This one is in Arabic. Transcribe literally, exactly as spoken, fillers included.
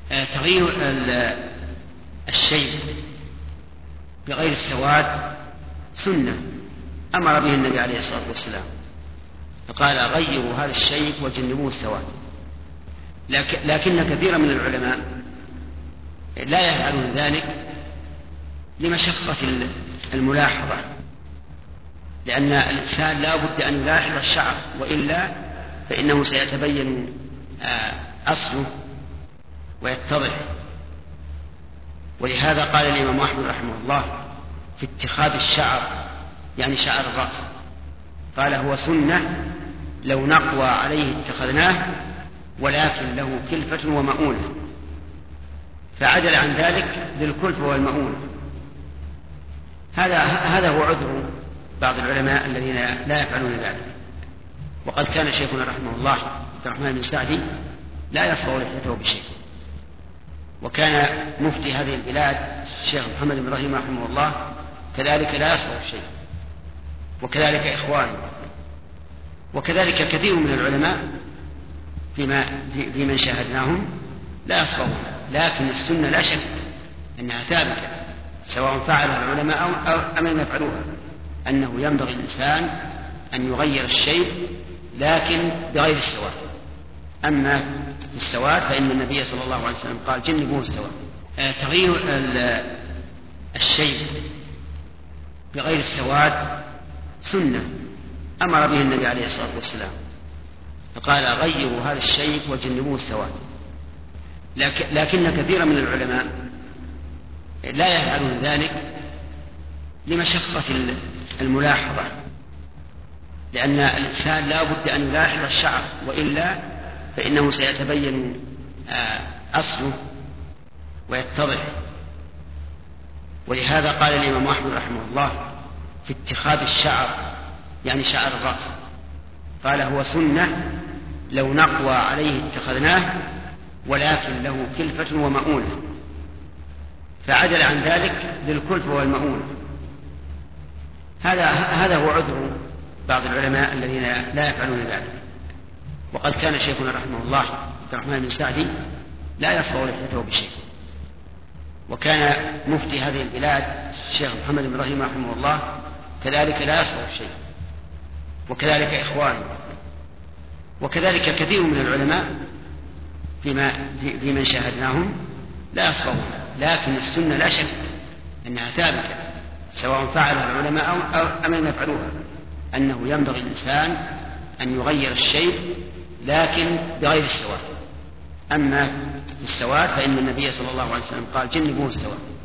تغيير الشيء بغير السواد سنة أمر به النبي عليه الصلاة والسلام، فقال غيروا هذا الشيء وجنبوه السواد. لكن كثيرا من العلماء لا يفعلون ذلك لمشقة الملاحظة، لأن الإنسان لا بد أن يلاحظ الشعر، وإلا فإنه سيتبين أصله ويتضح. ولهذا قال الإمام أحمد رحمه الله في اتخاذ الشعر، يعني شعر الرأس، قال هو سنة لو نقوى عليه اتخذناه ولكن له كلفة ومؤونة، فعدل عن ذلك للكلفة والمؤونة. هذا هذا هو عذر بعض العلماء الذين لا يفعلون ذلك. وقد كان شيخنا رحمه الله عبد الرحمن بن سعدي لا يصبغ لحيته بشيء، وكان مفتي هذه البلاد الشيخ محمد بن إبراهيم رحمه الله كذلك لا يصبغ شيء، وكذلك إخوانه، وكذلك كثير من العلماء فيما في من شاهدناهم لا يصبغون. لكن السنة لا شك أنها ثابتة سواء فعلها العلماء أو أم لم يفعلوها، أنه ينبغي الإنسان أن يغير الشيء لكن بغير السواد. أما في السواد فإن النبي صلى الله عليه وسلم قال جنبوه السواد. تغيير الشيء بغير السواد سنة أمر به النبي عليه الصلاة والسلام، فقال غيروا هذا الشيء وجنبوه السواد. لكن كثيرا من العلماء لا يفعلون ذلك لمشقة الملاحظة، لأن الإنسان لا بد أن يلاحظ الشعر، وإلا فإنه سيتبين أصله ويتضح. ولهذا قال الإمام أحمد رحمه الله في اتخاذ الشعر، يعني شعر الرأس، قال هو سنة لو نقوى عليه اتخذناه ولكن له كلفة ومؤونة، فعدل عن ذلك للكلفة والمؤونة. هذا هذا هو عذر بعض العلماء الذين لا يفعلون ذلك. وقد كان شيخنا رحمه الله عبد الرحمن بن سعدي لا يصبغ لحيته بشيء، وكان مفتي هذه البلاد الشيخ محمد بن إبراهيم رحمه الله كذلك لا يصبغ شيء، وكذلك إخوانه، وكذلك كثير من العلماء فيما في من شاهدناهم لا يصبغون. لكن السنة لا شك أنها ثابتة سواء فعلها العلماء أو أم لم يفعلوها، أنه ينبغي الإنسان أن يغير الشيء لكن بغير السواد. أما في السواد فإن النبي صلى الله عليه وسلم قال جنبوه السواد.